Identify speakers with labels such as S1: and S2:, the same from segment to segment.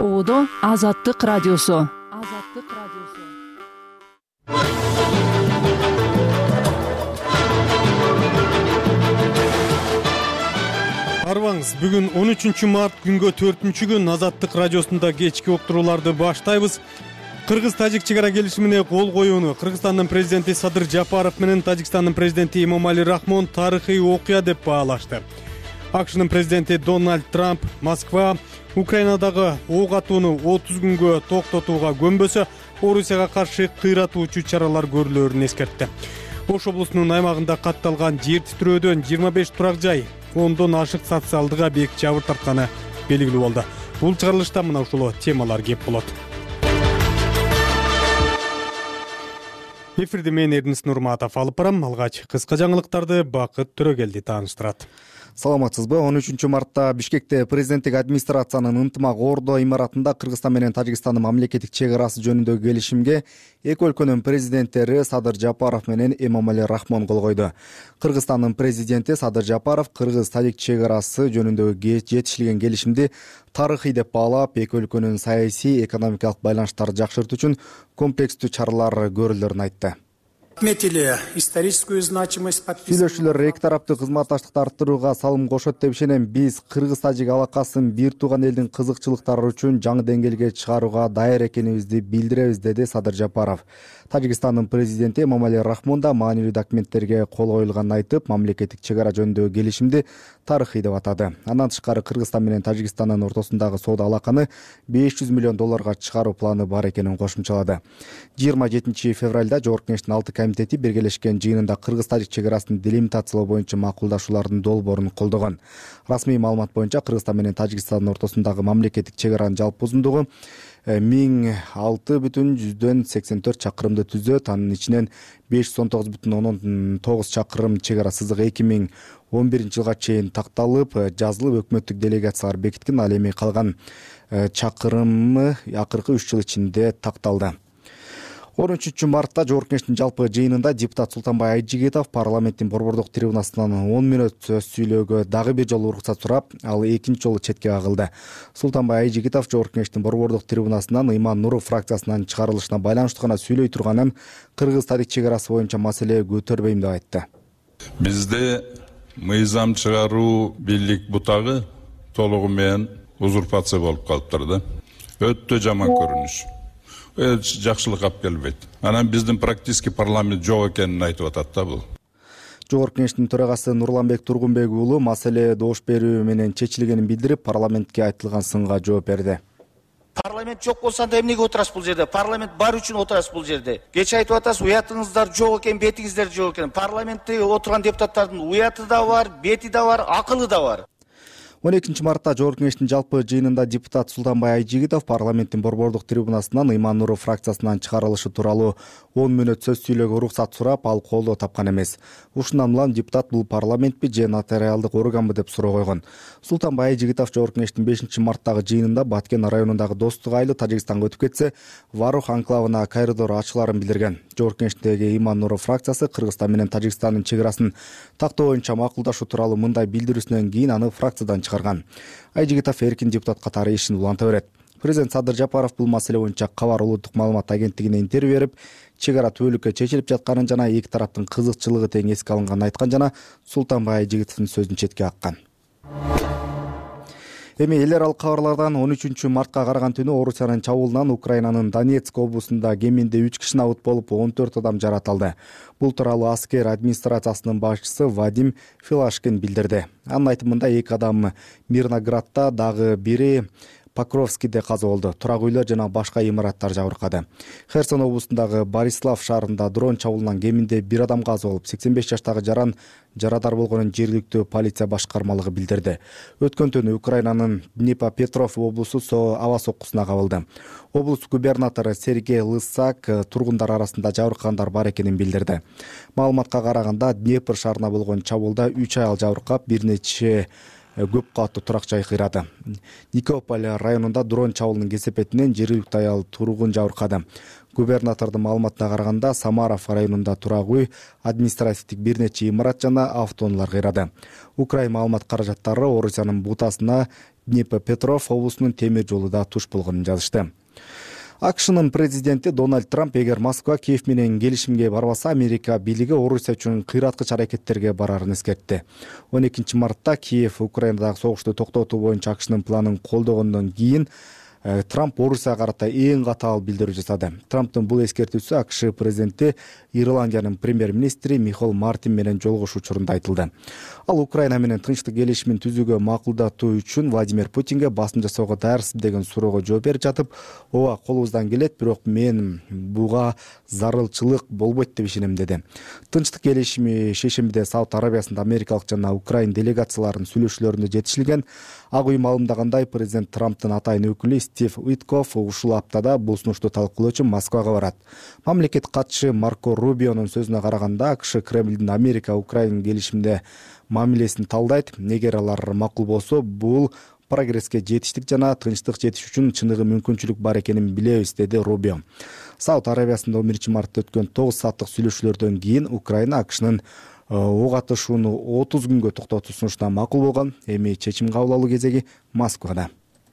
S1: Оодо Азаттык радиосу.
S2: Арбаңыз, бүгүн 13 март күнгө 4-күн Азаттык радиосунда кечки уктурууларды баштайбыз. Кыргыз-тажик чек ара келишимине кол коюуну Кыргызстандын президенти Садыр Жапаров менен Тажикстандын президенти Эмомали Рахмон тарыхый окуя деп баалашты. АКШнын президенти Дональд Трамп Москва Украинадагы ок атууну 30 күнгө токтотууга көнбөсө, Орусияга каршы кыйратуучу чаралар көрүлөрүн эскертти. Ош облусунун аймагында катталган жер титирөөдөн 25 турак жай, 10дон ашык социалдык объект жабыр тартканы белгилүү болду. Бул чыгарылышта мына ушул темалар кеп болот. Эфирди мен Эрдинис Нурматов алып барам. Алгач кыска жаңылыктарды Бакыт Төрөгелди тааныштырат.
S3: Саламатсызбы? 13 мартта Бишкекте президенттик администрациянын ынтымак Ордо имаратында Кыргызстан менен Тажикстандын мамлекеттик чек арасы жөнүндөгү келишимге эки өлкөнүн президенттери Садыр Жапаров менен Эмомали Рахмон кол койду. Кыргызстандын президенти Садыр Жапаров кыргыз-тажик чек арасы жөнүндөгү жетишилген келишимди тарыхый деп баалап, эки өлкөнүн саясий, экономикалык байланыштарды жакшыртуу үчүн комплекстүү чаралар көрүлөрүн айтты.
S4: Отметили историческую значимость подписания.
S3: Сүйлөшүүлөр эки тараптуу кызматташтыкты арттырууга салым кошот деп ишенем. Биз кыргыз-тажик алакасын бир тууган элдин кызыкчылыктары үчүн жаңы деңгээлге чыгарууга даяр экенибизди билдиребиз, деди Садыр Жапаров. Тажикстандын президенти Эмомали Рахмон да маанилүү документтерге кол коюлганын айтып, мамлекеттик чек ара жөнүндөгү келишимди тарыхый деп атады. Андан тышкары Кыргызстан менен Тажикстандын ортосундагы соода алаканы $500 миллион чыгаруу планы бар экенин кошумчалады. 27 февралда Жогорку Кеңештин 6 комитети биргелешкен жыйынында кыргыз-тажик чек арасын делимитациялоо боюнча макулдашуулардын долбоорун колдогон. Расмий маалымат боюнча Кыргызстан менен Тажикстандын ортосундагы мамлекеттик чек аранын жалпы узундугу 1006,84 чакырымды түзөт. Анын ичинен 519,9 чакырым чек ара сызыгы 2011 жылга чейин такталып, жазылып өкмөттүк делегациялар бекиткен. Ал эми калган чакырымы акыркы 3 жыл ичинде такталды. 13 мартта Жогорку Кеңештин жалпы жыйынында депутат Султанбай Айжигитов парламенттин борбордук трибунасынан 10 мүнөт сөз сүйлөөгө дагы бир жолу уруксат сурап, ал экинчи жолу четке кагылды. Султанбай Айжигитов Жогорку Кеңештин борбордук трибунасынан Иман Нуров фракциясынын чыгарылышына байланыштуу гана сүйлөй турганын, кыргыз-тажик чек арасы боюнча маселе көтөрбөйм деп айтты.
S5: Бизде мыйзам чыгаруу бийлик бутагы толугу менен узурпация болуп калыптыр да. Өтө жаман көрүнүш. Жакшылык алып келбейт. Анан биздин практически парламент жок экенин айтып атат да бул.
S3: Жогорку Кеңештин төрагасы Нурланбек Тургунбек уулу маселе добуш берүү менен чечилгенин билдирип, парламентке айтылган сынга жооп берди.
S6: Парламент жок болсо анда эмнеге отурасыз бул жерде? Парламент бар үчүн отурасыз бул жерде. Кече айтып атасыз, уятыңыздар жок экен, бетиңиздер жок экен. Парламентте отурган депутаттардын уяты да бар, бети да бар, акылы да бар.
S3: 12 мартта Жогорку Кеңештин жалпы жыйынында депутат Султанбай Айжигитов парламенттин борбордук трибунасынан Иман Нуров фракциясынан чыгарылышы тууралуу 10 мүнөт сөз сүйлөөгө уруксат сурап, ал колдоо тапкан эмес. Ушундан улам депутат бул парламентпи же нотариалдык органбы деп суроо койгон. Султанбай Айжигитов Жогорку Кеңештин 5 марттагы жыйынында Баткен районундагы Достук айылы Тажикстанга өтүп кетсе, Варух анклавына коридор ачыларын билдирген. Жогорку Кеңештеги Иман Нуров фракциясы Кыргызстан менен Тажикстандын чек арасын тактоо боюнча макулдашуу тууралуу мындай билдирүүсүнөн кийин аны фракциядан чыгарган. Айжигитов эркин депутат катары ишин уланта берет. Президент Садыр Жапаров бул маселе боюнча Кабар улуттук маалымат агенттигине интервью берип, чек ара түбөлүккө чечилип жатканын жана эки тараптын кызыкчылыгы тең эске алынганын айткан жана Султанбай Айжигитовдун сөзүн четке каккан. Эми эл аралык кабарлардан 13 мартка караган түнү Орусиянын чабуулунан Украинанын Донецк облусунда кеминде 3 киши набыт болуп, 14 адам жаратылды. Бул тууралуу аскер администрациясынын башчысы Вадим Филашкин билдирди. Анын айтымында 2 адам Мирноградда, дагы бири Покровскийде каза болду. Турак үйлөр жана башка имараттар жабыркады. Херсон облусундагы Борислав шаарында дрон чабуулунан кеминде 1 адам каза болуп, 85 жаштагы жаран жарадар болгонун жергиликтүү полиция башкармалыгы билдирди. Өткөн түнү Украинанын Днепропетровск облусу аба соккусуна кабылды. Облус губернатору Сергей Лысак тургундар арасында жабыркагандар бар экенин билдирди. Маалыматка караганда Днепр шаарына болгон чабуулда 3 аял жабыркап, бир нече көп кабаттуу турак жай кыйрады. Никополь районунда дрон чабуулунун кесепетинен жергиликтүү аял тургун жабыркады. Губернатордун маалыматына караганда Самаров районунда турак үй, административдик бир нече имарат жана автоунаалар кыйрады. Украин маалымат каражаттары Орусиянын бутасына Днепропетров облусунун темир жолу да туш болгонун жазышты. АКШнын президенти Дональд Трамп эгер Москва Киев менен келишимге барбаса, Америка бийлиги Орусия үчүн кыйраткыч аракеттерге барарын эскертти. 12 мартта Киев Украинадагы согушту токтотуу боюнча АКШнын планын колдогондон кийин Трамп Орусияга карата эң катаал билдирүү жасады. Трамптын бул эскертүүсү АКШ президенти Ирландиянын премьер-министри Михаил Мартин менен жолугушуу учурунда айтылды. Ал Украина менен тынчтык келишимин түзүүгө макулдатуу үчүн Владимир Путинге басым жасоого даярсыз деген суроого жооп берип жатып, ооба колубуздан келет, бирок мен буга зарылчылык болбойт деп ишенем деди. Тынчтык келишими шейшембиде Сауд Арабиясында америкалык жана Украин делегацияларынын сүйлөшүүлөрүндө жетишилген. Ак үй маалымдагандай, президент Трамптын атайын өкүлү Стив Уиткоф ушул аптада бул сунушту талкуулоо үчүн Москвага барат. Мамлекет катчысы Марко Рубионун сөзүнө караганда, АКШ Кремлдин Америка-Украин келишимде мамилесин талдайт. Эгер алар макул болсо, бул прогресске жетиштик жана тынчтык жетиш үчүн чыныгы мүмкүнчүлүк бар экенин билебиз, деди Рубио. Сауд Арабиясында 11 мартта өткөн 9 сааттык сүйлөшүүлөрдөн кийин Украина АКШнын ок атышууну 30 күнгө токтотуу сунушуна макул болгон. Эми чечим кабыл алуу кезеги Москвада.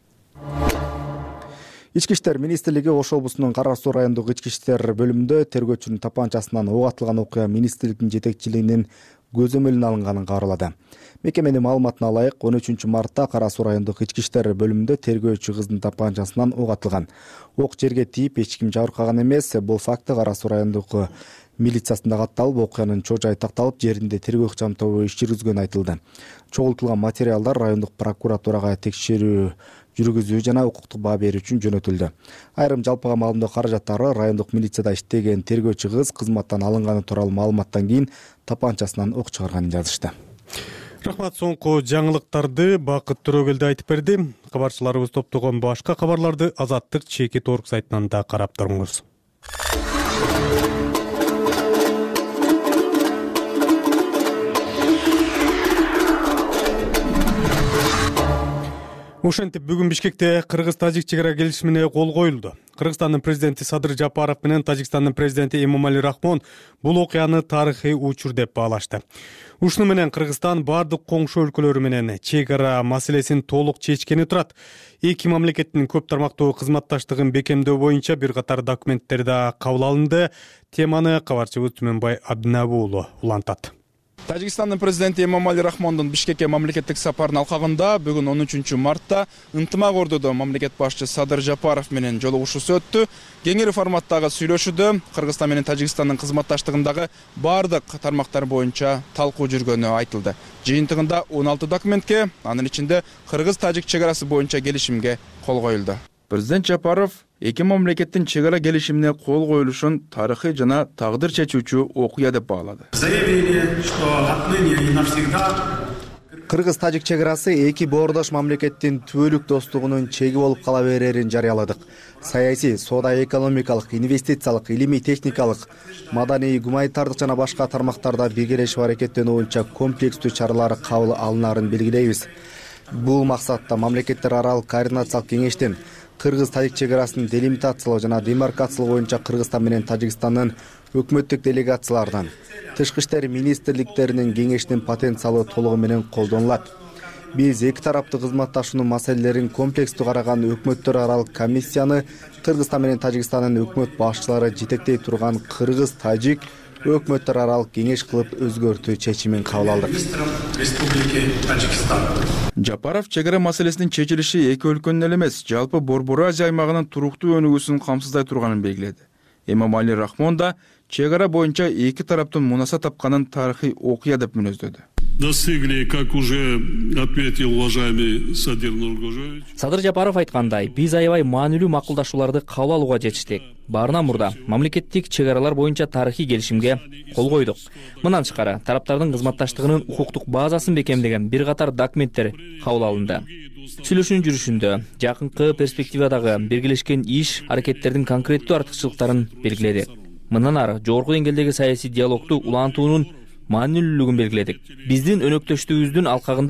S3: Ички иштер министрлиги Ош облусунун Кара Суу райондук ички иштер бөлүмүндө тергөөчүнүн тапанчасынан ок атылган окуя министрликтин жетекчилигинин көзөмөлүнө алынганын кабарлады. Мекеменин маалыматына ылайык, 13 мартта Кара Суу райондук ички иштер бөлүмүндө тергөөчү кыздын тапанчасынан ок атылган. Ок жерге тийип, эч ким жабыркаган эмес. Бул факты Кара Суу райондук милициясында катталып, окуянын чоо жайы такталып, жеринде тергөө ыкчам тобу иш жүргүзгөнү айтылды. Чогултулган материалдар райондук прокуратурага текшерүү жүргүзүү жана укуктук баа берүү үчүн жөнөтүлдү. Айрым жалпыга маалымдоо каражаттары райондук милицияда иштеген тергөөчү кыз кызматтан алынганы тууралуу маалыматтан кийин тапанчасынан ок чыгарганын жазышты.
S2: Рахмат, соңку жаңылыктарды Бакыт Төрөгелди айтып берди. Кабарчыларыбыз топтогон башка кабарларды Азаттык чекит орг сайтынан да карап туруңуз. Ошентип бүгүн Бишкекте Кыргыз-Тажик чегара келишимине кол коюлду. Кыргызстандын президенти Садыр Жапаров менен Тажикстандын президенти Эмомали Рахмон бул окуяны тарыхый учур деп баалашты. Ушуну менен Кыргызстан бардык коңшу өлкөлөрү менен чегара маселесин толук чечкени турат. Эки мамлекеттин көп тармактуу кызматташтыгын бекемдөө боюнча бир катар документтер да кабыл алынды. Теманы кабарчыбыз Түмөнбай Абдинабы уулу улантат.
S7: Тажикстандын президенти Эмомали Рахмондун Бишкекке мамлекеттик сапарынын алкагында бүгүн 13 мартта ынтымак ордодо мамлекет башчысы Садыр Жапаров менен жолугушуусу өттү. Кеңири форматтагы сүйлөшүүдө Кыргызстан менен Тажикстандын кызматташтыгындагы бардык тармактар боюнча талкуу жүргөнү айтылды. Жыйынтыгында 16 документке, анын ичинде Кыргыз-Тажик чегарасы боюнча келишимге кол коюлду. Президент Жапаров эки мамлекеттин чегара келишимине кол коюлушун тарыхый жана тагдыр чечүүчү окуя деп баалады.
S3: Кыргыз-Тажик чегарасы эки боордош мамлекеттин түбөлүк достугунун чеги болуп кала берерин жарыяладык. Саясий, соода-экономикалык, инвестициялык, илимий-техникалык, маданий, гуманитардык жана башка тармактарда биргелешип аракеттенүү боюнча комплекстүү чаралар кабыл алынарын белгилейбиз. Бул максатта мамлекеттер аралык координациялык кеңештин Кыргыз-Тажик чегарасын делимитациялоо жана демаркациялоо боюнча Кыргызстан менен Тажикстандын өкмөттүк делегациялардан, тышкы иштер министрликтеринин кеңешинин потенциалы толугу менен колдонулат. Биз эки тараптуу кызматташуунун маселелерин комплекстүү караган өкмөттөр аралык комиссияны Кыргызстан менен Тажикстандын өкмөт башчылары жетектей турган Кыргыз-Тажик өкмөттөр аралык кеңеш кылып өзгөртүү чечимин кабыл алдык.
S7: Жапаров чегара маселесинин чечилиши эки өлкөнүн эле эмес, жалпы Борбор Азия аймагынын туруктуу өнүгүүсүн камсыздай турганын белгиледи. Эмомали Рахмон да чегара боюнча эки тараптын мунаса тапканын тарыхый окуя деп мүнөздөдү.
S8: Достигли, как уже отметил уважаемый Садыр Нургожевич.
S9: Садыр Жапаров айткандай, биз аябай маанилүү макулдашууларды кабыл алууга жетиштик. Баарынан мурда мамлекеттик чегаралар боюнча тарыхый келишимге кол койдук. Мындан тышкары тараптардын кызматташтыгынын укуктук базасын бекемдеген бир катар документтер кабыл алынды. Сүйлөшүүнүн жүрүшүндө жакынкы перспективадагы биргелешкен иш аракеттердин конкреттүү артыкчылыктарын белгиледик. Мындан ары жогорку деңгээлдеги саясий диалогду улантуунун маанилүүлүгүн белгиледик. Биздин өнөктөштүгүбүздүн алкагында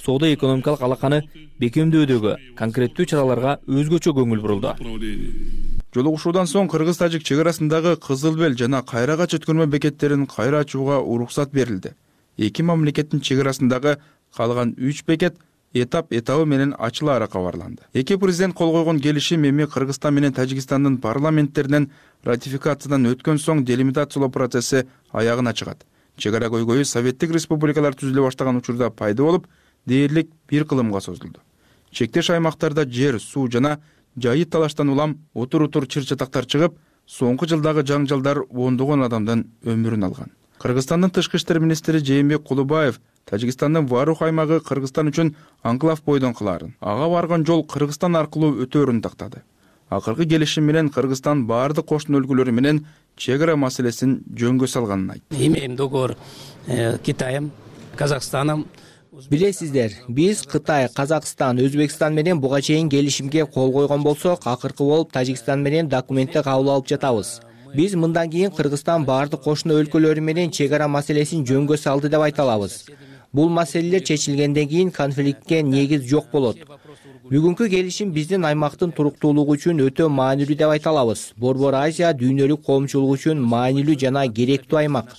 S9: соода экономикалык алаканы бекемдөөдөгү конкреттүү чараларга өзгөчө көңүл бурулду.
S7: Жолугушуудан соң кыргыз-тажик чек арасындагы Кызыл Бел жана Кайрагач өткөрмө бекеттерин кайра ачууга уруксат берилди. Эки мамлекеттин чек арасындагы калган 3 бекет этабы менен ачылаары кабарланды. Эки президент кол койгон келишим эми Кыргызстан менен Тажикстандын парламенттеринен ратификациядан өткөн соң делимитациялоо процесси аягына чыгат. Чек ара көйгөйү советтик республикалар түзүлө баштаган учурда пайда болуп, дээрлик бир кылымга созулду. Чектеш аймактарда жер, суу жана жайыт талаштан улам утур чыр-чатактар чыгып, соңку жылдагы жаңжалдар ондогон адамдын өмүрүн алган. Кыргызстандын тышкы иштер министри Жээнбек Кулубаев Тажикстандын Варух аймагы Кыргызстан үчүн анклав бойдон кылаарын, ага барган жол Кыргызстан аркылуу өтөөрүн тактады. Акыркы келишим менен Кыргызстан баардык кошуна өлкөлөрү менен чек ара маселесин жөнгө салганын айтты.
S10: Имеем договор Китаем, Казахстаном.
S11: Билесиздер, биз Кытай, Казакстан, Өзбекстан менен буга чейин келишимге кол койгон болсок, акыркы болуп Тажикстан менен документти кабыл алып жатабыз. Биз мындан кийин Кыргызстан баардык кошуна өлкөлөрү менен чек ара маселесин жөнгө салды деп айта алабыз. Бул маселелер чечилгенден кийин конфликтке негиз жок болот. Бүгүнкү келишим биздин аймактын туруктуулугу үчүн өтө маанилүү деп айта алабыз. Борбор Азия дүйнөлүк коомчулук үчүн маанилүү жана керектүү аймак.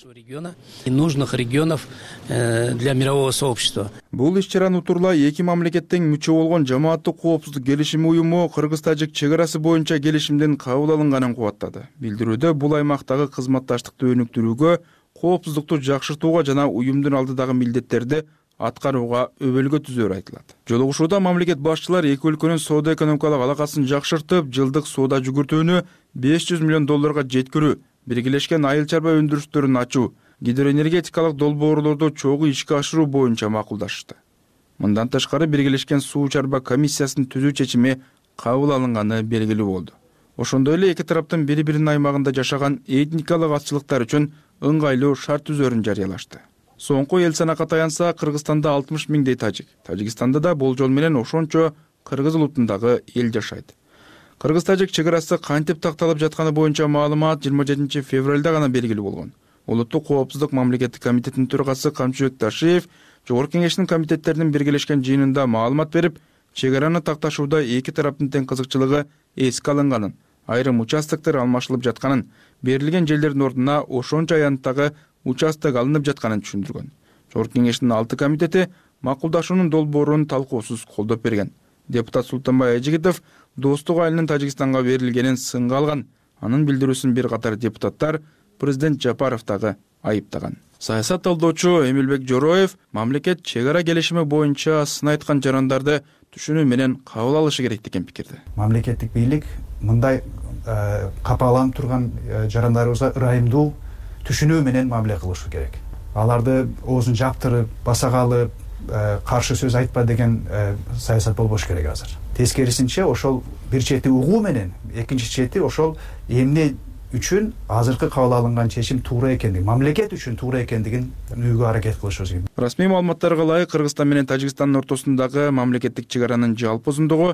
S10: Нужных регионов для мирового сообщества.
S7: Бул иш-чараны утурлай эки мамлекеттин мүчө болгон Жамааттык коопсуздук келишими уюму Кыргыз-Тажик чек арасы боюнча келишимдин кабыл алынганын кубаттады. Билдирүүдө бул аймактагы кызматташтыкты өнүктүрүүгө, коопсуздукту жакшыртууга жана уюмдун алдыдагы милдеттерди аткарууга өбөлгө түзөөрү айтылат. Жолугушууда мамлекет башчылар эки өлкөнүн соода экономикалык алакасын жакшыртып, жылдык соода жүгүртүүнү $500 миллион жеткирүү, биргелешкен айыл чарба өндүрүштөрүн ачуу, гидроэнергетикалык долбоорлорду чогуу ишке ашыруу боюнча макулдашты. Мындан тышкары биргелешкен суу чарба комиссиясын түзүү чечими кабыл алынганы белгилүү болду. Ошондой эле эки тараптын бири-биринин аймагында жашаган этникалык азчылыктар үчүн ыңгайлуу шарт түзөөрүн жарыялашты. Соңку эл санакка таянса, Кыргызстанда 60 миңдей тажик, Тажикстанда да болжол менен ошончо кыргыз улутундагы эл жашайт. Кыргыз-тажик чек арасы кантип такталып жатканы боюнча маалымат 27 февралда гана белгилүү болгон. Улуттук коопсуздук мамлекеттик комитетинин төрагасы Камчыбек Ташиев Жогорку Кеңештин комитеттеринин биргелешкен жыйынында маалымат берип, чек араны такташууда эки тараптын тең кызыкчылыгы эске алынганын, айрым участоктор алмашылып жатканын, берилген жерлердин ордуна ошончо аянттагы участок алынып жатканын түшүндүргөн. Жогорку Кеңештин 6 комитети макулдашуунун долбоорун талкуусуз колдоп берген. Депутат Султанбай Айжигитов Достук айылынын Тажикстанга берилгенин сынга алган. Анын билдирүүсүн бир катар депутаттар президент Жапаровдагы айыптаган. Саясат талдоочу Эмилбек Жороев мамлекет чек ара келишими боюнча сын айткан жарандарды түшүнүү менен кабыл алышы керек деген пикирде.
S12: Мамлекеттик бийлик мындай капаланып турган жарандарыбызга ырайымдуу түшүнүү менен мамиле кылышы керек. Аларды оозун жаптырып, басагалып, каршы сөз айтпа деген саясат болбош керек азыр. Тескерисинче ошол бир чети угуу менен, экинчи чети ошол эмне үчүн азыркы кабыл алынган чечим туура экендигин, мамлекет үчүн туура экендигин түшүнүүгө аракет кылышыбыз керек.
S7: Расмий маалыматтарга ылайык Кыргызстан менен Тажикстандын ортосундагы мамлекеттик чек аранын жалпы узундугу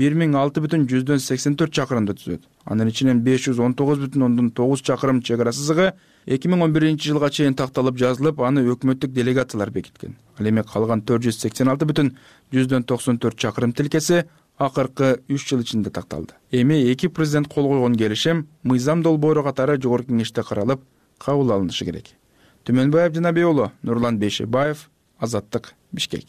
S7: 1006,84 чакырымды түзөт. Анын ичинен 519,9 чакырым чек ара сызыгы 2011-жылга чейин такталып жазылып, аны өкмөттүк делегациялар бекиткен. Ал эми калган 486,94 чакырым тилкеси акыркы 3 жыл ичинде такталды. Эми эки президент кол койгон келишим мыйзам долбоору катары Жогорку Кеңеште каралып, кабыл алынышы керек. Түмөнбаев Жанабек уулу, Нурлан Бейшебаев, Азаттык, Бишкек.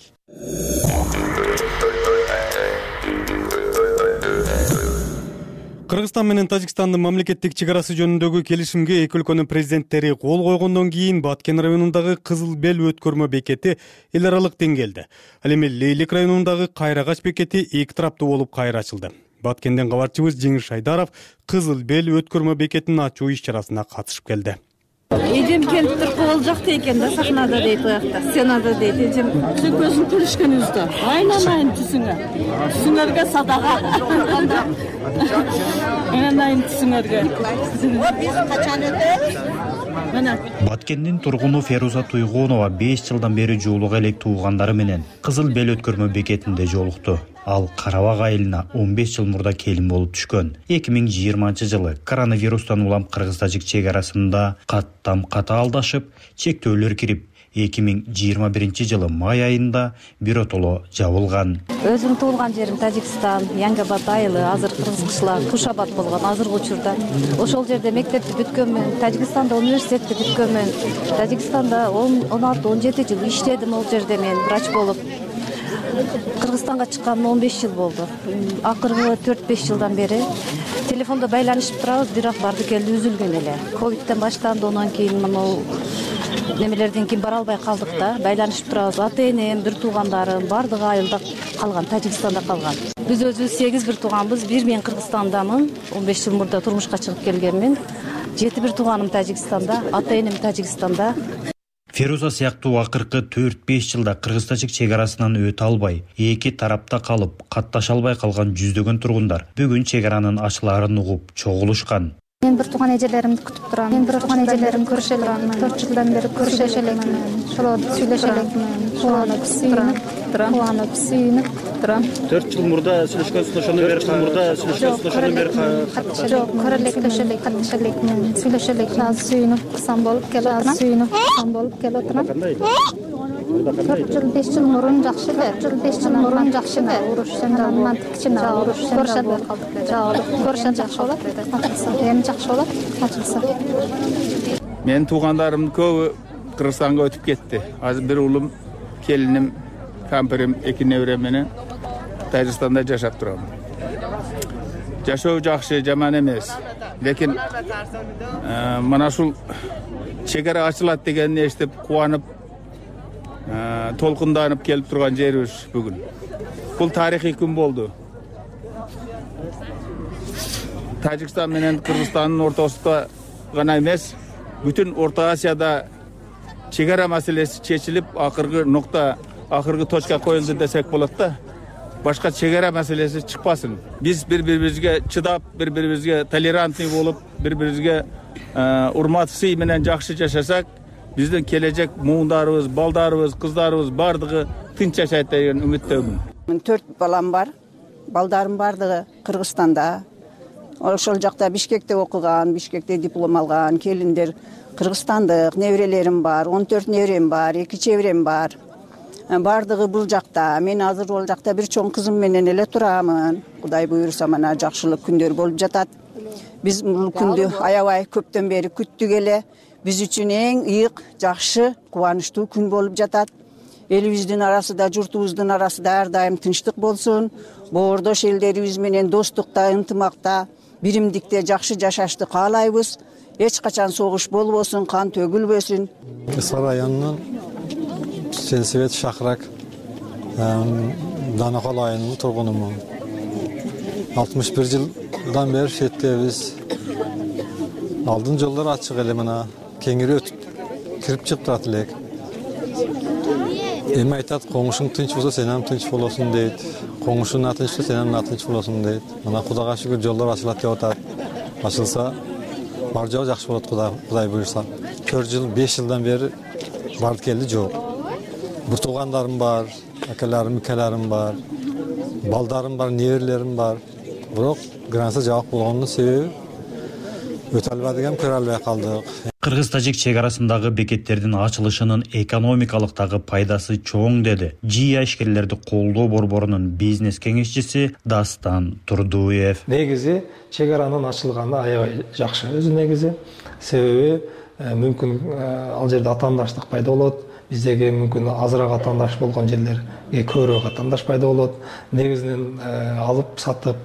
S2: Кыргызстан менен Тажикстандын мамлекеттик чек арасы жөнүндөгү келишимге эки өлкөнүн президенттери кол койгондон кийин Баткен районундагы Кызыл Бел өткөрмө бекети эл аралык деңгээлде. Ал эми Лейлик районундагы Кайрагач бекети эки тараптуу болуп кайра ачылды. Баткенден кабарчыбыз Жеңиш Айдаров Кызыл Бел өткөрмө бекетин ачуу иш-чарасына катышып келди.
S13: Эжем келип туруп кол жакта экен да, сахнада дейт, оякта, сценада дейт. Эжем сен көзүң күлүшкөнүбүздө айнамайын түсүңөргө садага. Айнамайын түсүңөргө. Биз качан өтөбүз?
S14: Баткендин тургуну Феруза Туйгунова 5 жылдан бери жуулук элек туугандары менен Кызыл Бел өткөрмө бекетинде жолукту. Ал Карабак айылына 15 жыл мурда келин болуп түшкөн. 2020-жылы коронавирустан улам Кыргыз-Тажик чек арасында каттам ката алдашып, чектөөлөр кирип, 2021 май айында биротоло жабылган.
S13: Өзүм туулган жерим Тажикстан, Янгабад айылы, азыр Кыргыз кышлак Кушабад болгон азыркы учурда. Ошол жерде мектепти бүткөнмүн, Тажикстанда университетти бүткөнмүн. Тажикстанда 16-17 жыл иштедим ол жерде мен врач болуп. Кыргызстанга чыкканыма 15 жыл болду. Акыркы 4-5 жылдан бери телефондо байланышып турабыз, бирок барды келди үзүлгөн эле. Ковидтен баштанды, онан кийин могу немелерден кийин бара албай калдык да, байланышып турабыз. Ата-энем, бир туугандарым бардыгы айылда калган, Тажикстанда калган. Биз өзүбүз 8 бир тууганбыз. Бир мен Кыргызстандамын. 15 жыл мурда турмушка чыгып келгенмин. 7 бир тууганым Тажикстанда, ата-энем Тажикстанда.
S14: Феруза сыяктуу акыркы 4-5 жылда кыргыз-тажик чек арасынан өтө албай, эки тарапта калып, катташа албай калган жүздөгөн тургундар бүгүн чек аранын ачылаарын угуп чогулушкан.
S15: Мен бир тууган эжелеримди күтүп турам. Мен бир тууган эжелеримди көрүшө элекмин. 4 жылдан бери көрүшө элекмин. Ошолорду сүйлөшө элекмин. Кубанып, сүйүнүп турам.
S16: 4 жыл мурда сүйлөшкөнсүң, ошондон бери
S15: Жок, көрөлөк, катташа элекмин. Сүйлөшө элекмин. Азыр сүйүнүп курсам болуп келатырам. 4 жыл 5 жыл мурун жакшы эле. Урушсам да мантикчине көрүшөбү калдык. Көрүшөм жакшы болот. Эми жакшы болот. Ачылса.
S17: Мен туугандарымдын көбү Кыргызстанга өтүп кетти. Азыр бир уулум, келиним, кампирим, эки неберем менен Тажикстанда жашап турам. Жашоо жакшы, жаман эмес. Лекин мына ушул чек ара ачылат дегенди эстеп кубанып, толкунданып келип турган жерибиз бүгүн. Бул тарыхый күн болду. Тажикстан менен Кыргызстандын ортосунда гана эмес, бүтүн Орто Азияда чек ара маселеси чечилип, акыркы точка коюлду десек болот да. Башка чек ара маселеси чыкпасын. Биз бири-бирибизге чыдап, бири-бирибизге толерантный болуп, бири-бирибизге урмат сый менен жакшы жашасак, биздин келечек муундарыбыз, балдарыбыз, кыздарыбыз бардыгы тынч жашайт деген үмүттөмүн.
S18: 4 балам бар. Балдарым бардыгы Кыргызстанда. Ошол жакта Бишкекте окуган, Бишкекте диплом алган, келиндер кыргызстандык, неберелерим бар, 14 неберем бар, 2 чеберем бар. Бардыгы бул жакта. Мен азыр ол жакта бир чоң кызым менен эле турамын. Кудай буйруса мана жакшылык күндөр болуп жатат. Биз бул күндү аябай көптөн бери күттүк эле. Биз үчүн эң ыйык, жакшы, кубанычтуу күн болуп жатат. Элибиздин арасында, журтубуздун арасында ар дайым тынчтык болсун. Боордош элдерибиз менен достукта, ынтымакта, биримдикте жакшы жашашты каалайбыз. Эч качан согуш болбосун, кан төгүлбөсүн.
S19: Кыска районунун Сенсебет Шахрак Данакол айылынын тургунумун. 61 жылдан бери шеттебиз. Алдын жолдор ачык эле мына, кеңири өтүп кирип чыгып турат элек. Эми айтат, коңушуң тынч болсо сен ham тынч болосуң дейт. Коңушуң тынч болсо сен ham тынч болосуң дейт. Мына Кудайга шүгүр жолдор ачылат деп атат. Ачылса бар жол жакшы болот, Кудай буйрса. 4 жыл, 5 жылдан бери барды келди жок. Бир туугандарым бар, акаларым бар, балдарым бар, неберелерим бар. Бирок граница жабык болгонунун себеби өтө албадыгам, көрө албай калдык.
S14: Кыргыз-тажик чек арасындагы бекеттердин ачылышынын экономикалык дагы пайдасы чоң деди ЖИА ишкерлерди колдоо борборунун бизнес кеңешчиси Дастан Турдуев.
S20: Негизи чек аранын ачылганы аябай жакшы. Өзү негизи себеби мүмкүн ал жерде атаандаштык пайда болот. Биздеги мүмкүн азыраак атаандаш болгон жерлерге көбүрөөк атаандаш пайда болот. Негизинен алып сатып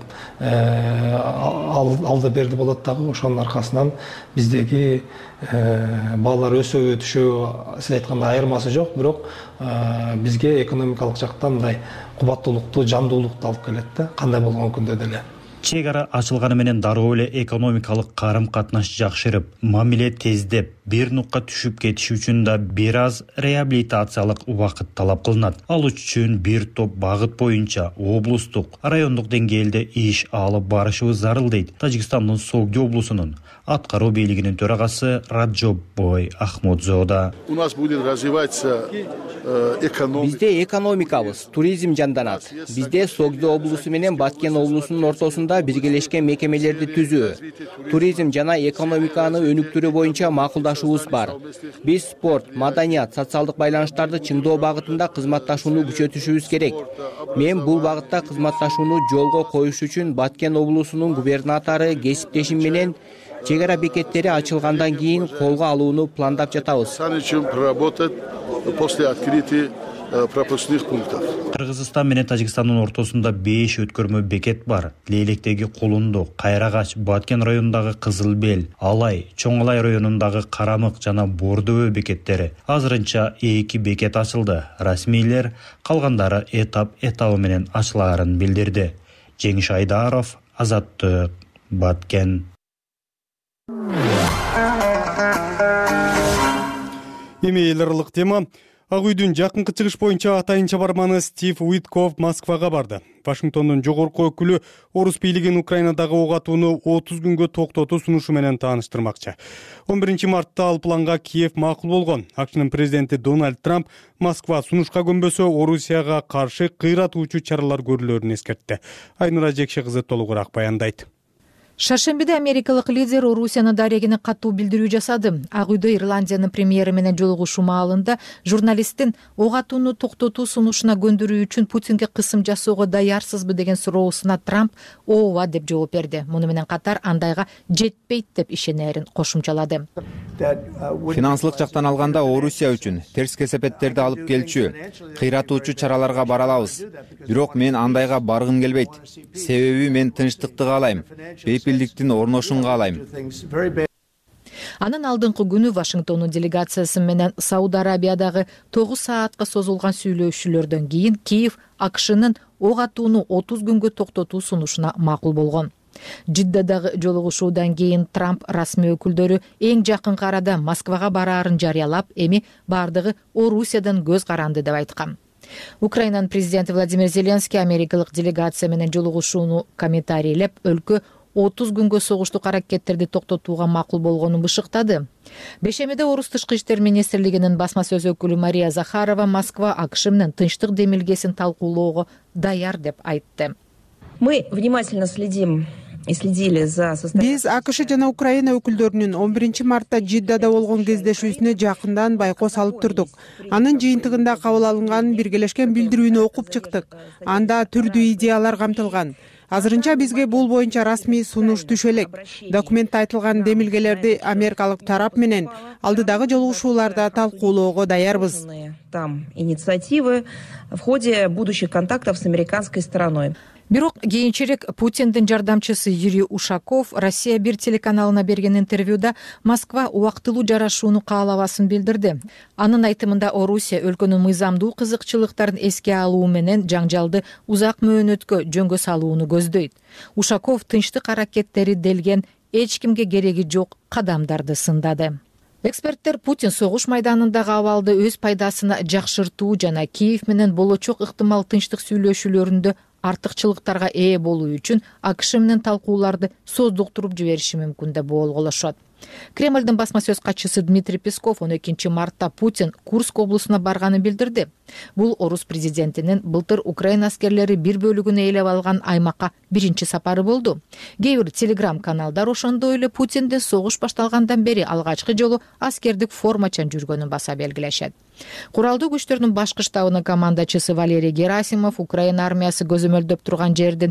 S20: алды берди болот дагы. Ошонун аркасынан биздеги баалар өсөбү түшөбү сиз айткандай айырмасы жок, бирок бизге экономикалык жактан мындай кубаттуулукту, жандуулукту алып келет да, кандай болгон күндө деле.
S14: Чек ара ачылганы менен дароо эле экономикалык карым-катнаш жакшырып, мамиле тездеп, бир нукка түшүп кетиши үчүн да бир аз реабилитациялык убакыт талап кылынат. Ал үчүн бир топ багыт боюнча облустук, райондук деңгээлде иш алып барышыбыз зарыл дейт Тажикстандын Согди облусунун аткаруу бийлигинин төрагасы Раджоббой Ахмодзода.
S21: У нас будет развиваться экономика.
S11: Бизде экономикабыз, туризм жанданат. Бизде Согди облусу менен Баткен облусунун ортосунда салууда биргелешкен мекемелерди түзүү, туризм жана экономиканы өнүктүрүү боюнча макулдашуубуз бар. Биз спорт, маданият, социалдык байланыштарды чыңдоо багытында кызматташууну күчөтүшүбүз керек. Мен бул багытта кызматташууну жолго коюш үчүн Баткен облусунун губернатору кесиптешим менен чек ара бекеттери ачылгандан кийин колго алууну пландап жатабыз.
S14: Кыргызстан менен Тажикстандын ортосунда 5 өткөрмө бекет бар. Лейлектеги Кулунду, Кайрагач, Баткен районундагы Кызыл Бел, Алай, Чоң Алай районундагы Карамык жана Бордобө бекеттери. Азырынча 2 бекет ачылды. Расмийлер калгандары этабы менен ачылаарын билдирди. Жеңиш Айдаров, Азаттык, Баткен.
S2: Эми эл аралык тема. Ак үйдүн жакынкы чыгыш боюнча атайын чабарманы Стив Уиткоф Москвага барды. Вашингтондун жогорку өкүлү орус бийлигин Украинадагы ок атууну 30 күнгө токтотуу сунушу менен тааныштырмакчы. 11 мартта ал планга Киев макул болгон. АКШнын президенти Дональд Трамп Москва сунушка көнбөсө Орусияга каршы кыйратуучу чаралар көрүлөрүн эскертти. Айнура Жекше кызы толугураак баяндайт.
S1: Шаршембиде америкалык лидер Орусияны дарегине катуу билдирүү жасады. Ак үйдө Ирландиянын премьери менен жолугушуу маалында журналисттин ок атууну токтотуу сунушуна көндүрүү үчүн Путинге кысым жасоого даярсызбы деген суроосуна Трамп ооба деп жооп берди. Муну менен катар андайга жетпейт деп ишенерин кошумчалады.
S22: Финанслык жактан алганда Орусия үчүн терс кесепеттерди алып келчү, кыйратуучу чараларга бара алабыз. Бирок мен андайга баргым келбейт. Себеби мен тынчтыкты каалайм. Бейпилдиктин орношун каалайм.
S1: Анын алдыңкы күнү Вашингтондун делегациясы менен Сауд Арабиядагы 9 саатка созулган сүйлөшүүлөрдөн кийин Киев АКШнын ок атууну 30 күнгө токтотуу сунушуна макул болгон. Жиддадагы жолугушуудан кийин Трамп расмий өкүлдөрү эң жакынкы арада Москвага бараарын жарыялап, эми бардыгы Орусиядан көз каранды деп айткан. Украинанын президенти Владимир Зеленский америкалык делегация менен жолугушууну комментарийлеп, өлкө 30 күнгө согуштук аракеттерди токтотууга макул болгонун бышыктады. Бешемиде Орус тышкы иштер министрлигинин басма сөз өкүлү Мария Захарова Москва АКШ менен тынчтык демилгесин талкуулоого даяр деп айтты.
S23: Мы внимательно следим и следили за состоянием.
S24: Биз АКШ жана Украина өкүлдөрүнүн 11 мартта Жиддада болгон кездешүүсүнө жакындан байкоо салып турдук. Анын жыйынтыгында кабыл алынган биргелешкен билдирүүнү окуп чыктык. Анда түрдүү идеялар камтылган. Азырынча бизге бул боюнча расмий сунуш түшө элек. Документте айтылган демилгелерди америкалык тарап менен алдыдагы жолугушууларда талкуулоого даярбыз.
S23: Там инициативы в ходе будущих контактов с американской стороной.
S1: Бирок кийинчерээк Путиндин жардамчысы Юрий Ушаков Россия 1 телеканалына берген интервьюда Москва убактылуу жарашууну каалабасын билдирди. Анын айтымында Орусия өлкөнүн мыйзамдуу кызыкчылыктарын эске алуу менен жаңжалды узак мөөнөткө жөнгө салууну көздөйт. Ушаков тынчтык аракеттери делген эч кимге кереги жок кадамдарды сындады. Эксперттер Путин согуш майданындагы абалды өз пайдасына жакшыртуу жана Киев менен болочок ыктымал тынчтык сүйлөшүүлөрүндө артыкчылыктарга ээ болуу үчүн АКШ менен талкууларды создуктуруп жибериши мүмкүн деп болголошот. Кремлдин басма сөз катчысы Дмитрий Песков 12 мартта Путин Курск облусуна барганын билдирди. Бул орус президентинин былтыр Украина аскерлери бир бөлүгүн ээлеп алган аймакка биринчи сапары болду. Кээ бир телеграм каналдар ошондой эле Путиндин согуш башталгандан бери алгачкы жолу аскердик формачан жүргөнүн баса белгилешет. Куралдуу күчтөрдүн башкы штабынын командачысы Валерий Герасимов Украина армиясы көзөмөлдөп турган жердин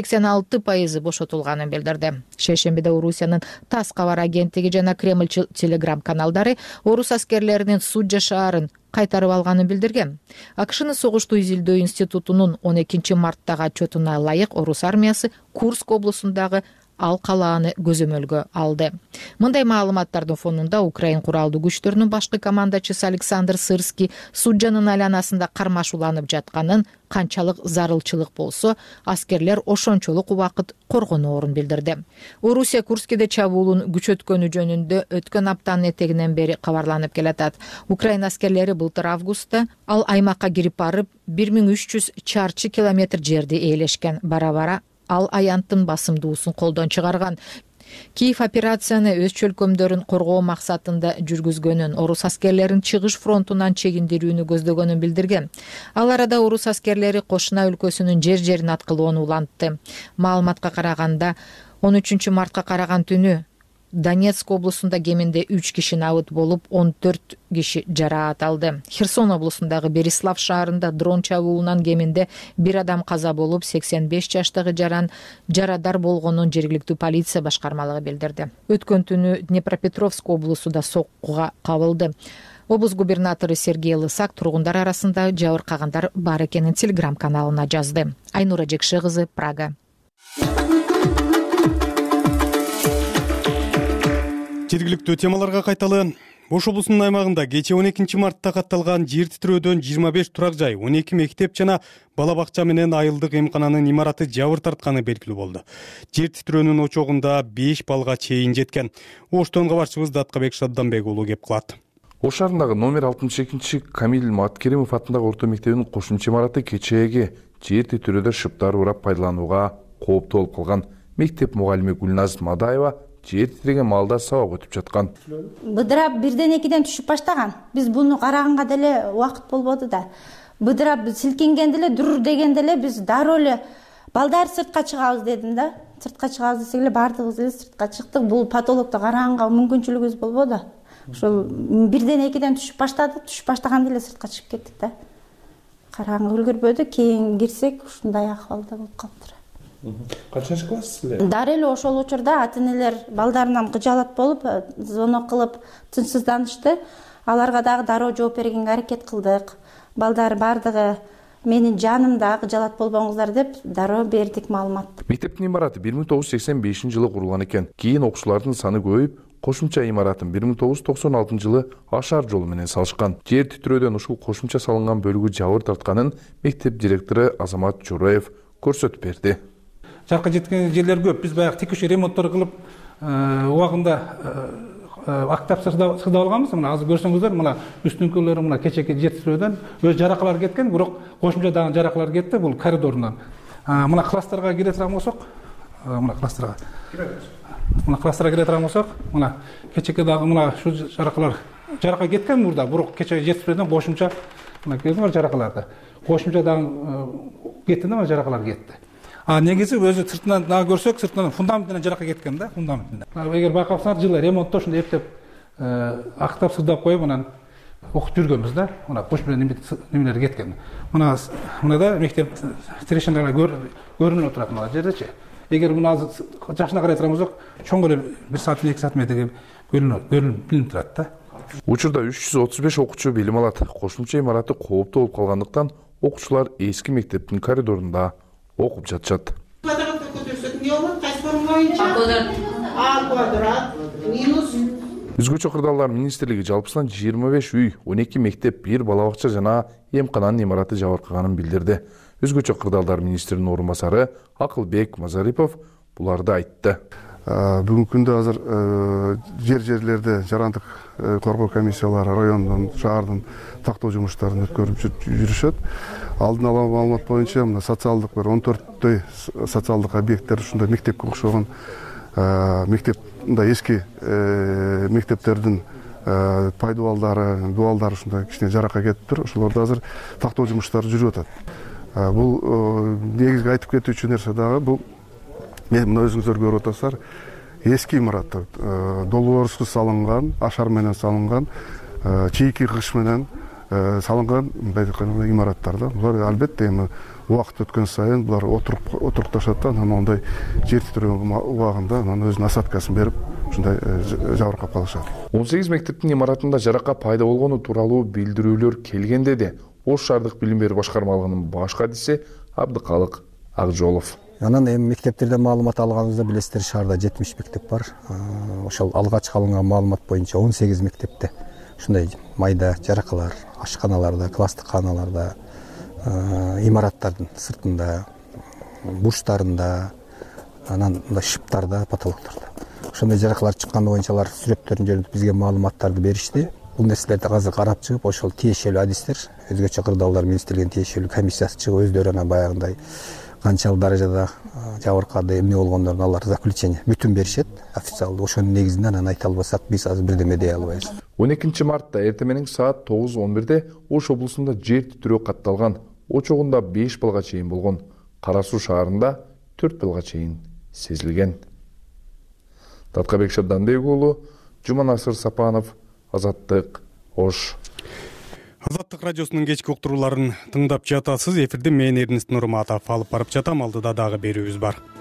S1: 86% бошотулганын билдирди. Шейшембиде Орусиянын ТАСС кабар агенттиги жана Кремль телеграм каналдары орус аскерлеринин Суджа шаарын кайтарып алганын билдирген. АКШнын согушту изилдөө институтунун 12 марттагы отчетуна ылайык орус армиясы Курск облусундагы ал калааны көзөмөлгө алды. Мындай маалыматтардын фонунда Украин куралдуу күчтөрүнүн башкы командачысы Александр Сырский Суджанын айланасында кармашууланып жатканын, канчалык зарылчылык болсо, аскерлер ошончолук убакыт коргоноорун билдирди. Орусия Курскиде чабуулун күчөткөнү жөнүндө өткөн аптанын этегинен бери кабарланып келатат. Украина аскерлери былтыр августта ал аймакка кирип барып 1300 чарчы километр жерди ээлешкен. Бара-бара ал аянттын басымдуусун колдон чыгарган. Киев операцияны өз чөлкөмдөрүн коргоо максатында жүргүзгөнүн, орус аскерлерин чыгыш фронтунан чегиндирүүнү көздөгөнүн билдирген. Ал арада орус аскерлери Кошуна өлкөсүнүн жер-жерин аткылоону улантты. Маалыматка караганда 13 мартка караган түнү Донецк облусунда кеминде 3 киши набыт болуп, 14 киши жараат алды. Херсон облусундагы Берислав шаарында дрон чабуулунан кеминде 1 адам каза болуп, 85 жаштагы жарадар болгонун жергиликтүү полиция башкармалыгы билдирди. Өткөн түнү Днепропетровск облусу да соккуга кабылды. Облус губернатору Сергей Лысак тургундар арасында жабыркагандар бар экенин Телеграм каналына жазды. Айнура Жекше кызы, Прага.
S2: Жергиликтүү темаларга кайталы. Ош облусунун аймагында кечээ 12 мартта катталган жер титирөөдөн 25 турак жай, 12 мектеп жана бала бакча менен айылдык эмкананын имараты жабыр тартканы белгилүү болду. Жер титирөөнүн очогунда 5 балга чейин жеткен. Оштон кабарчыбыз Даткабек Шадданбек уулу кеп кылат.
S3: Ош шаарындагы номер 62 Камил Маткеримов атындагы орто мектебинин кошумча имараты кечээги жер титирөөдө шыптар урап пайдаланууга кооптуу болуп калган. Мектеп мугалими Гүлназ Мадаева жер титиреген малда сабак өтүп жаткан.
S4: Быдырап 1-2 түшүп баштаган. Биз буну караганга деле убакыт болбоду да. Быдырап силкинген деле, дүр деген деле биз дароо эле балдар сыртка чыгабыз дедим да. Сыртка чыгабыз десек эле бардыгыбыз эле сыртка чыктык. Бул патологду караганга мүмкүнчүлүгүбүз болбоду. Ошол 1-2 түшүп баштады, түшүп баштаганда эле сыртка чыгып кеттик да. Караганга үлгүрбөдү, кийин кирсек ушундай акыбалда болуп калыптыр.
S3: Качанчы класссызлер?
S4: Дары эле ошол учурда ата-энелер балдарынан кыжаалат болуп, звонок кылып тынчсызданышты. Аларга дагы дароо жооп бергенге аракет кылдык. Балдар бардыгы менин жанымда, кыжаалат болбоңуздар деп дароо бердик маалымат.
S3: Мектептин имараты 1985 курулган экен. Кийин окуучулардын саны көбөйүп, кошумча имаратын 1996 жылы ашар жолу менен салышкан. Жер титирөөдөн ушул кошумча салынган бөлүгү жабыр тартканын мектеп директору Азамат Жураев көрсөтүп берди.
S5: Жаркка жеткен жерлер көп. Биз баягы текущий ремонттор кылып, убагында актап сырдап алганбыз. Мына азыр көрсөңүздөр, мына үстүнкөлөрү мына кечеки жер титирөөдөн өз жаракалар кеткен, бирок кошумча дагы жаракалар кетти бул коридорунан. Мына класстарга кире турган болсок, мына класстарга кире турган болсок, мына кечеки дагы мына шу жарака кеткен мурда, бирок кечеки жер титирөөдөн кошумча мына көрдүңөр жаракаларды. Кошумча дагы кетти, мына жаракалар кетти. Негизи өзү сыртынан дагы көрсөк, сыртынан фундаментинен жарака кеткен да, фундаментинен. Эгер байкасаңар, жылы ремонтто ушундай эптеп актап сырдап коюп, анан окуп жүргөнбүз да. Мына кош менен немелер кеткен. Мына да мектеп трещиналар көрүнүп турат мына жердечи. Эгер мына жашына карай турган болсок, чоң эле 1 саат 2 саат метрге билинип турат да.
S3: Учурда 335 окуучу билим алат. Кошумча имараты кооптуу болуп калгандыктан окуучулар эски мектептин коридорунда окуп жатышат.
S6: Квадратты көтөрсөк эмне болот? Кайсы формула боюнча? А квадрат минус.
S3: Өзгөчө кырдаалдар министрлиги жалпысынан 25 үй, 12 мектеп, 1 бала бакча жана эмкананын имараты жабыркаганын билдирди. Өзгөчө кырдаалдар министринин орун басары Акылбек Мазарипов буларды айтты.
S25: Бүгүнкү күндө азыр жерлерде жарандык коргоо комиссиялары райондун, шаардын тактоо жумуштарын өткөрүп жүрүшөт. Алдын ала маалымат боюнча мына социалдык 14 социалдык объекттер ушундай мектепке окшогон мектеп мындай эски мектептердин пайдубалдары, дуалдары ушундай кичине жаракка кетиптир. Ошолорду азыр тактоо жумуштары жүрүп атат. Бул негизги айтып кетүүчү нерсе дагы бул мына өзүңүздөр көрүп атасыздар, эски имараттар, долбоорсуз салынган, ашар менен салынган, чийки кыш менен салынган мындай имараттар да. Булар албетте эми убакыт өткөн сайын булар отурукташат да, анан ондай жер титирөө убагында анан өзүнүн насадкасын берип, ушундай жабыркап калышат.
S3: 18 мектептин имаратында жарака пайда болгону тууралуу билдирүүлөр келген деди Ош шаардык билим берүү башкармалыгынын баш кадиси Абдыкалык Акжолов.
S26: Анан эми мектептерден маалымат алганыбызда билесиздер, шаарда 70 мектеп бар. Ошол алгач алынган маалымат боюнча 18 мектепте ушундай майда жаракалар, ашканаларда, класстык кааналарда, имараттардын сыртында, бурчтарында, анан мындай шыптарда, потолоктордо ошондой жаракалар чыкканы боюнча алар сүрөттөрүн жөнүндө бизге маалыматтарды беришти. Бул нерселерди азыр карап чыгып, ошол тиешелүү адистер, өзгөчө кырдаалдар министрлигинин тиешелүү комиссиясы чыгып, өздөрү анан баягындай канчалык даражада жабыркады эмне болгондорун алар заключение бүтүн беришет официалдуу. Ошонун негизинде анан айта албасак биз азыр бирдеме дей албайбыз.
S3: 12 мартта эртең менен саат 9:11 Ош облусунда жер титирөө катталган. Очогунда 5 балга чейин болгон. Кара Суу шаарында 4 балга чейин сезилген. Таткабек Шабданбек уулу, Жуманасыр Сапанов, Азаттык, Ош.
S2: Азаттык радиосунун кечки уктурууларын тыңдап жатасыз. Эфирде мен Эрнест Нурматов алып барып жатам. Алдыда дагы берүүбүз бар.